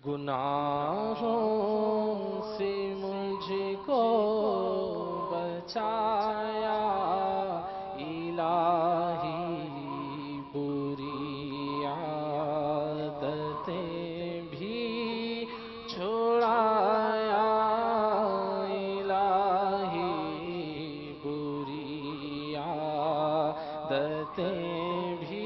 گناہوں سے مجھ کو بچایا الہی، بری عادتیں بھی چھڑایا الہی، بری عادتیں بھی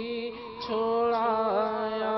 چھڑایا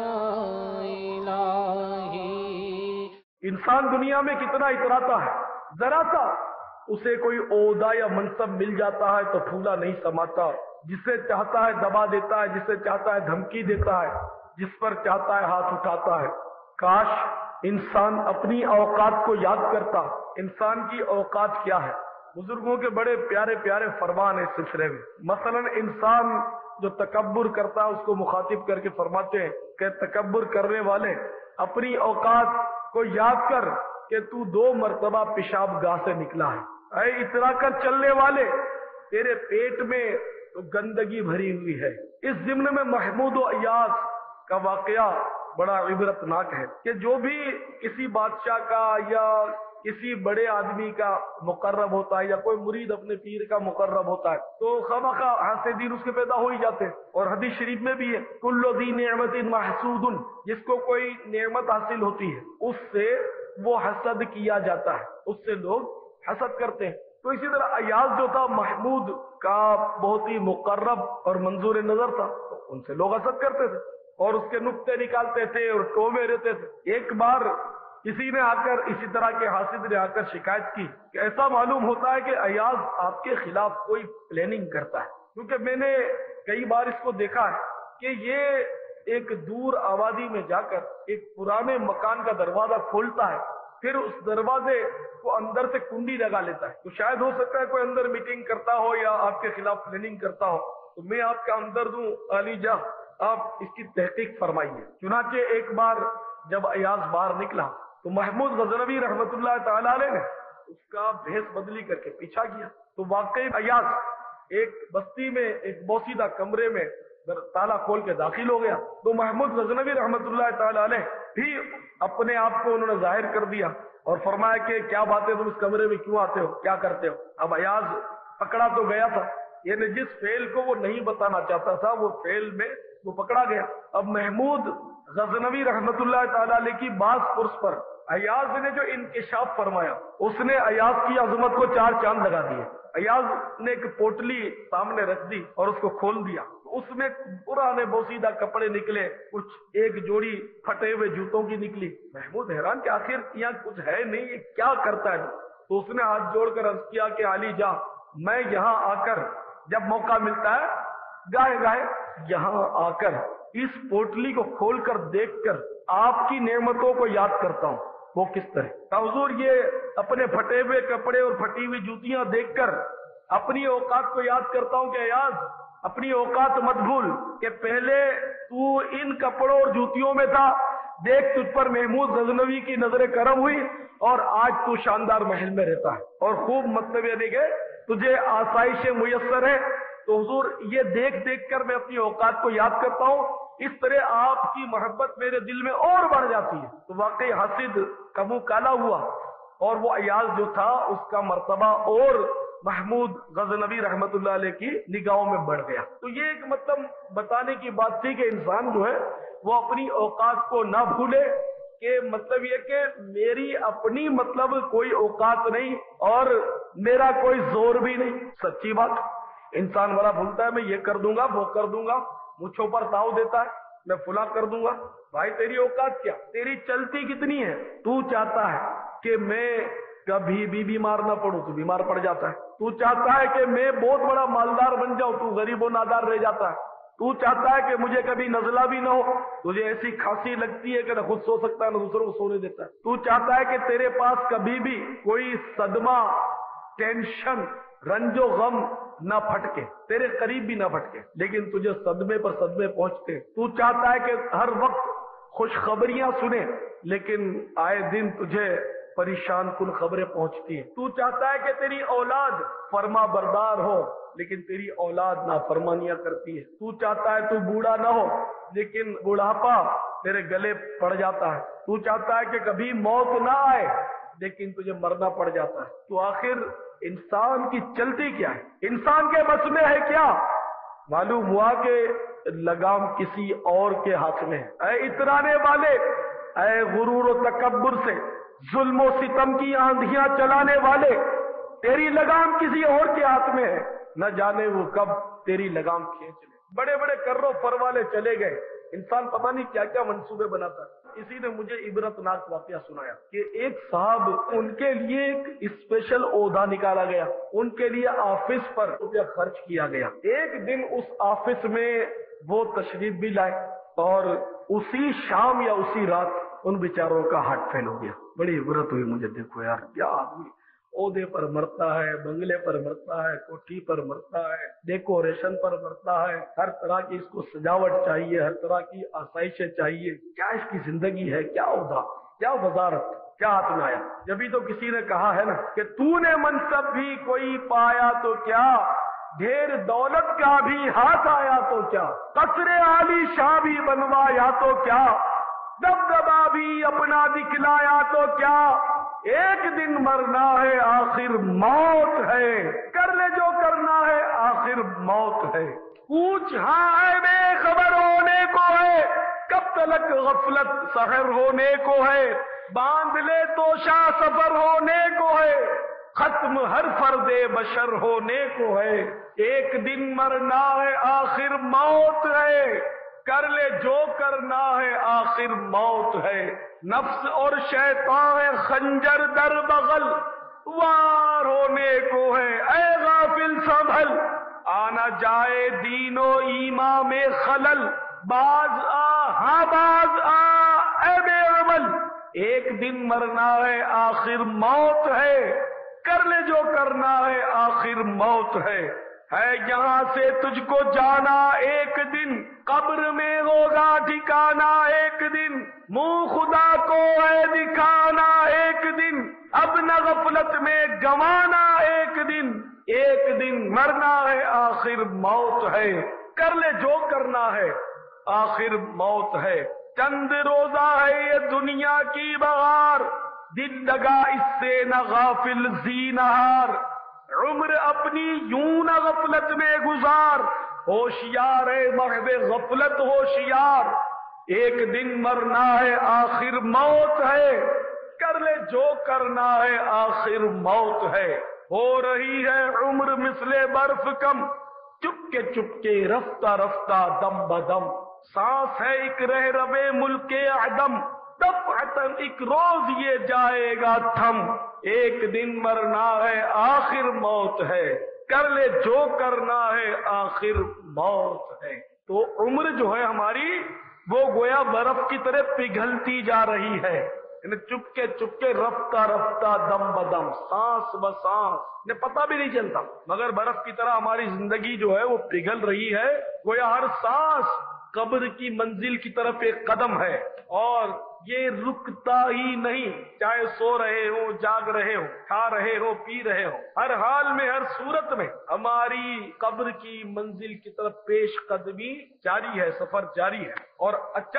انسان دنیا میں کتنا اتراتا ہے، ذرا سا اسے کوئی عہدہ یا منصب مل جاتا ہے تو پھولا نہیں سماتا، جسے چاہتا ہے دبا دیتا ہے، جسے چاہتا ہے دھمکی دیتا ہے، جس پر چاہتا ہے ہاتھ اٹھاتا ہے۔ کاش انسان اپنی اوقات کو یاد کرتا، انسان کی اوقات کیا ہے۔ بزرگوں کے بڑے پیارے پیارے فرمان ہیں اس سلسلے میں۔ مثلا انسان جو تکبر کرتا ہے اس کو مخاطب کر کے فرماتے ہیں کہ تکبر کرنے والے اپنی اوقات کو یاد کر کہ تو 2 مرتبہ پیشاب گاہ سے نکلا ہے۔ اے اترا کر چلنے والے، تیرے پیٹ میں تو گندگی بھری ہوئی ہے۔ اس ضمن میں محمود و ایاز کا واقعہ بڑا عبرتناک ہے کہ جو بھی کسی بادشاہ کا یا کسی بڑے آدمی کا مقرب ہوتا ہے یا کوئی مرید اپنے پیر کا مقرب ہوتا ہے تو خواہ حاسدین اس کے پیدا ہو ہی جاتے ہیں، اور حدیث شریف میں بھی ہے کل ذی نعمت محسود، جس کو کوئی نعمت حاصل ہوتی ہے اس سے وہ حسد کیا جاتا ہے، اس سے لوگ حسد کرتے ہیں۔ تو اسی طرح ایاز جو تھا محمود کا بہت ہی مقرب اور منظور نظر تھا، تو ان سے لوگ حسد کرتے تھے اور اس کے نکتے نکالتے تھے اور ٹومے رہتے تھے۔ ایک بار کسی نے آ کر اسی طرح کے حاسد نے آ کر شکایت کی کہ ایسا معلوم ہوتا ہے کہ ایاز آپ کے خلاف کوئی پلاننگ کرتا ہے، کیونکہ میں نے کئی بار اس کو دیکھا ہے کہ یہ ایک دور آبادی میں جا کر ایک پرانے مکان کا دروازہ کھولتا ہے، پھر اس دروازے کو اندر سے کنڈی لگا لیتا ہے، تو شاید ہو سکتا ہے کوئی اندر میٹنگ کرتا ہو یا آپ کے خلاف پلاننگ کرتا ہو، تو میں آپ کا ہمدرد ہوں علی جاں، آپ اس کی تحقیق فرمائیے۔ چنانچہ ایک بار جب ایاز باہر نکلا تو محمود غزنوی رحمت اللہ تعالی علیہ نے اس کا بھیس بدلی کر کے پیچھا کیا، تو واقعی ایاز ایک بستی میں ایک بوسیدہ کمرے میں تالا کھول کے داخل ہو گیا، تو محمود غزنوی رحمت اللہ تعالی علیہ بھی اپنے آپ کو انہوں نے ظاہر کر دیا اور فرمایا کہ کیا باتیں تم اس کمرے میں کیوں آتے ہو، کیا کرتے ہو۔ اب ایاز پکڑا تو گیا تھا، یعنی جس فعل کو وہ نہیں بتانا چاہتا تھا وہ فعل میں وہ پکڑا گیا۔ اب محمود غزنوی رحمت اللہ تعالی علیہ کی باز پرس پر ایاز نے جو انکشاف فرمایا، اس نے ایاز کی عظمت کو 4 چاند لگا دیے۔ ایاز نے ایک پوٹلی سامنے رکھ دی اور اس کو کھول دیا، اس میں پرانے بوسیدہ کپڑے نکلے، کچھ ایک جوڑی پھٹے ہوئے جوتوں کی نکلی۔ محمود حیران کہ آخر یہاں کچھ ہے نہیں، یہ کیا کرتا ہے؟ تو اس نے ہاتھ جوڑ کر عرض کیا کہ علی جاں، میں یہاں آ کر جب موقع ملتا ہے گاہے گاہے یہاں آ کر اس پوٹلی کو کھول کر دیکھ کر آپ کی نعمتوں کو یاد کرتا ہوں۔ وہ کس طرح؟ حضور یہ اپنے پھٹے ہوئے کپڑے اور پھٹی ہوئی جوتیاں دیکھ کر اپنی اوقات کو یاد کرتا ہوں کہ ایاز اپنی اوقات مت بھول کہ پہلے تو ان کپڑوں اور جوتیوں میں تھا، دیکھ تجھ پر محمود غزنوی کی نظر کرم ہوئی اور آج تو شاندار محل میں رہتا ہے اور خوب مطلب یعنی کہ تجھے آسائش میسر ہے۔ تو حضور یہ دیکھ دیکھ کر میں اپنی اوقات کو یاد کرتا ہوں، اس طرح آپ کی محبت میرے دل میں اور بڑھ جاتی ہے۔ تو واقعی حاسد کا منہ کالا ہوا اور وہ ایاز جو تھا اس کا مرتبہ اور محمود غزنوی رحمت اللہ علیہ کی نگاہوں میں بڑھ گیا۔ تو یہ ایک مطلب بتانے کی بات تھی کہ انسان جو ہے وہ اپنی اوقات کو نہ بھولے، کہ مطلب یہ کہ میری اپنی مطلب کوئی اوقات نہیں اور میرا کوئی زور بھی نہیں۔ سچی بات، انسان بڑا بھولتا ہے میں یہ کر دوں گا وہ کر دوں گا، مجھوں پر تاؤ دیتا ہے میں فلاں کر دوں گا۔ بھائی تیری اوقات کیا؟ تیری چلتی کتنی ہے؟ تو چاہتا ہے کہ میں کبھی بھی بیمار نہ پڑوں، تو بیمار پڑ جاتا ہے۔ تو چاہتا ہے کہ میں بہت بڑا مالدار بن جاؤں، تو غریب و نادار رہ جاتا ہے۔ تو چاہتا ہے کہ مجھے کبھی نزلہ بھی نہ ہو، تجھے ایسی کھانسی لگتی ہے کہ نہ خود سو سکتا ہے نہ دوسروں کو سونے دیتا ہے۔ تو چاہتا ہے کہ تیرے پاس کبھی بھی کوئی صدمہ، ٹینشن، رنج و غم نہ پھٹکے، تیرے قریب بھی نہ پھٹکے، لیکن تجھے صدمے پر صدمے پہنچتے۔ تو چاہتا ہے کہ ہر وقت خوشخبریاں سنے، لیکن آئے دن تجھے پریشان کن خبریں پہنچتی ہیں۔ تو چاہتا ہے کہ تیری اولاد فرما بردار ہو، لیکن تیری اولاد نافرمانیاں کرتی ہے۔ تو چاہتا ہے تو بوڑھا نہ ہو، لیکن بڑھاپا تیرے گلے پڑ جاتا ہے، تو چاہتا ہے کہ کبھی موت نہ آئے لیکن تجھے مرنا پڑ جاتا ہے، تو آخر انسان کی چلتی کیا ہے؟ انسان کے بس میں ہے کیا؟ معلوم ہوا کہ لگام کسی اور کے ہاتھ میں ہے۔ اے اترانے والے، اے غرور و تکبر سے ظلم و ستم کی آندھیاں چلانے والے، تیری لگام کسی اور کے ہاتھ میں ہے، نہ جانے وہ کب تیری لگام کھینچ لے۔ بڑے بڑے کرو فر والے چلے گئے، انسان پتہ نہیں کیا کیا منصوبے بناتا ہے۔ اسی نے مجھے عبرتناک واقعہ سنایا کہ ایک صاحب، ان کے لیے ایک اسپیشل عہدہ نکالا گیا، ان کے لیے آفس پر روپیہ خرچ کیا گیا۔ ایک دن اس آفس میں وہ تشریف بھی لائے اور اسی شام یا اسی رات ان بیچاروں کا ہارٹ فیل ہو گیا۔ بڑی عبرت ہوئی مجھے، دیکھو یار کیا آدمی عہدے پر مرتا ہے، بنگلے پر مرتا ہے، کوٹھی پر مرتا ہے، ڈیکوریشن پر مرتا ہے، ہر طرح کی اس کو سجاوٹ چاہیے، ہر طرح کی آسائشیں چاہیے۔ کیا اس کی زندگی ہے، کیا عہدہ، کیا وزارت، کیا ہاتھ میں آیا؟ جبھی تو کسی نے کہا ہے نا کہ تو نے منصب بھی کوئی پایا تو کیا، ڈھیر دولت کا بھی ہاتھ آیا تو کیا، قصر عالی شاہ بھی بنوایا تو کیا، دبدبا بھی اپنا دکھلایا تو کیا، ایک دن مرنا ہے آخر موت ہے، کر لے جو کرنا ہے آخر موت ہے۔ پوچھ ہاں ہے بے خبر ہونے کو ہے، کب تلک غفلت سحر ہونے کو ہے، باندھ لے تو شاہ سفر ہونے کو ہے، ختم ہر فرد بشر ہونے کو ہے، ایک دن مرنا ہے آخر موت ہے، کر لے جو کرنا ہے آخر موت ہے، نفس اور شیطان خنجر در بغل، وار ہونے کو ہے، اے غافل سنبھل، آنا جائے دین و ایمان میں خلل، باز آ ہاں باز آ اے بے عمل، ایک دن مرنا ہے آخر موت ہے، کر لے جو کرنا ہے آخر موت ہے یہاں سے تجھ کو جانا ایک دن، قبر میں ہوگا ٹھکانا ایک دن، منہ خدا کو ہے دکھانا ایک دن، اب نہ غفلت میں گوانا ایک دن مرنا ہے آخر موت ہے، کر لے جو کرنا ہے آخر موت ہے، چند روزہ ہے یہ دنیا کی بہار، دل لگا اس سے نہ غافل زینہار، عمر اپنی یوں نہ غفلت میں گزار، ہوشیار ہے محض غفلت ہوشیار، ایک دن مرنا ہے آخر موت ہے، کر لے جو کرنا ہے آخر موت ہے، ہو رہی ہے عمر مثل برف کم، چپ کے رفتہ رفتہ دم بدم، سانس ہے ایک رہ ربے ملک عدم، دفعتاً ایک روز یہ جائے گا تھم، ایک دن مرنا ہے آخر موت ہے، کر لے جو کرنا ہے آخر موت ہے۔ تو عمر جو ہے ہماری وہ گویا برف کی طرح پگھلتی جا رہی ہے، یعنی چپ کے رفتہ رفتہ دم بدم، سانس بسانس پتہ بھی نہیں چلتا، مگر برف کی طرح ہماری زندگی جو ہے وہ پگھل رہی ہے، گویا ہر سانس قبر کی منزل کی طرف ایک قدم ہے، اور یہ رکتا ہی نہیں، چاہے سو رہے ہو، جاگ رہے ہو، کھا رہے ہو، پی رہے ہو، ہر حال میں ہر صورت میں ہماری قبر کی منزل کی طرف پیش قدمی جاری ہے، سفر جاری ہے، اور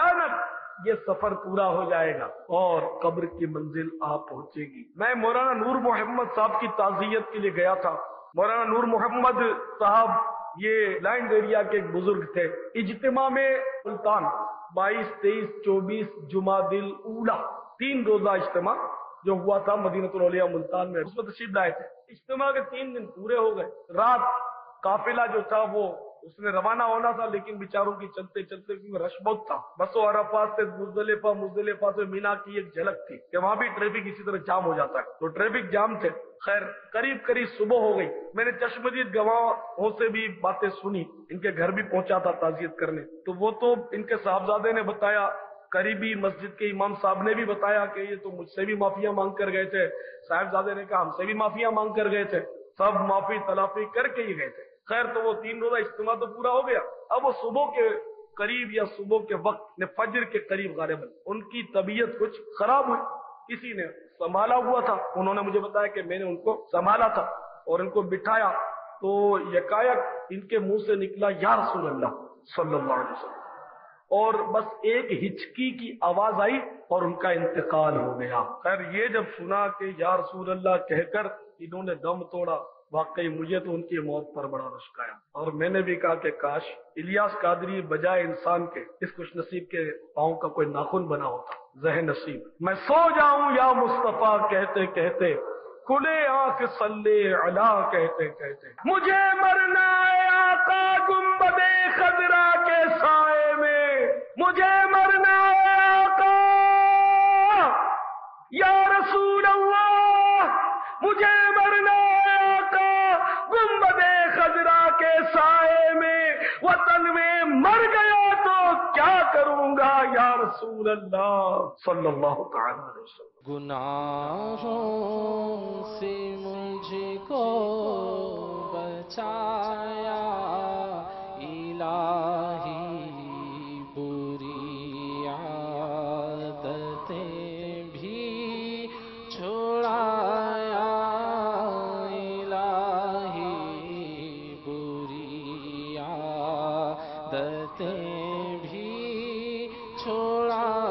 اچانک یہ سفر پورا ہو جائے گا اور قبر کی منزل آپ پہنچے گی۔ میں مولانا نور محمد صاحب کی تعزیت کے لیے گیا تھا۔ مولانا نور محمد صاحب یہ لائن ایریا کے ایک بزرگ تھے۔ اجتماع میں ملتان 22، 23، 24 جمادی الاولیٰ 3 روزہ اجتماع جو ہوا تھا مدینہ الاولیاء ملتان میں، اس میں تشریف لائے تھے۔ اجتماع کے 3 دن پورے ہو گئے۔ رات قافلہ جو تھا وہ اس نے روانہ ہونا تھا، لیکن بیچاروں کی چلتے چلتے کیونکہ رش بہت تھا، بس و عرفات سے مزدلفہ سے مینا کی ایک جھلک تھی کہ وہاں بھی ٹریفک اسی طرح جام ہو جاتا ہے، تو ٹریفک جام تھے۔ خیر قریب صبح ہو گئی۔ میں نے چشمدید گواہوں سے بھی باتیں سنی، ان کے گھر بھی پہنچا تھا تعزیت کرنے، تو وہ تو ان کے صاحبزادے نے بتایا، قریبی مسجد کے امام صاحب نے بھی بتایا کہ یہ تو مجھ سے بھی معافیاں مانگ کر گئے تھے، صاحبزادے نے کہا ہم سے بھی معافیاں مانگ کر گئے تھے، سب معافی تلافی کر کے ہی گئے تھے۔ خیر تو وہ 3 روزہ اجتماع تو پورا ہو گیا۔ اب وہ صبح کے قریب یا صبح کے وقت فجر کے قریب غالباً ان کی طبیعت کچھ خراب ہوئی، کسی نے سنبھالا ہوا تھا، انہوں نے مجھے بتایا کہ میں نے ان کو سنبھالا تھا اور ان کو بٹھایا، تو یکایک ان کے منہ سے نکلا یا رسول اللہ صلی اللہ علیہ وسلم۔ اور بس ایک ہچکی کی آواز آئی اور ان کا انتقال ہو گیا۔ خیر یہ جب سنا کہ یا رسول اللہ کہہ کر انہوں نے دم توڑا، واقعی مجھے تو ان کی موت پر بڑا رشک آیا، اور میں نے بھی کہا کہ کاش الیاس قادری بجائے انسان کے اس خوش نصیب کے پاؤں کا کوئی ناخن بنا ہوتا، ذہن نصیب۔ میں سو جاؤں یا مصطفیٰ کہتے کہتے، کھلے آنکھ صلی علی کہتے کہتے، مجھے مرنا ہے آقا گنبد خضرا کے سائے میں، مجھے مرنا ہے آقا یا رسول اللہ، مجھے مرنا ہے آقا گنبد خضرا کے سائے میں، وطن میں مر گیا تو کیا کروں گا یا رسول اللہ صلی اللہ تعالی علیہ وسلم۔ گناہوں سے مجھ کو بچایا الہی، بری عادتیں بھی چھڑایا الہی، بری عادتیں بھی چھڑایا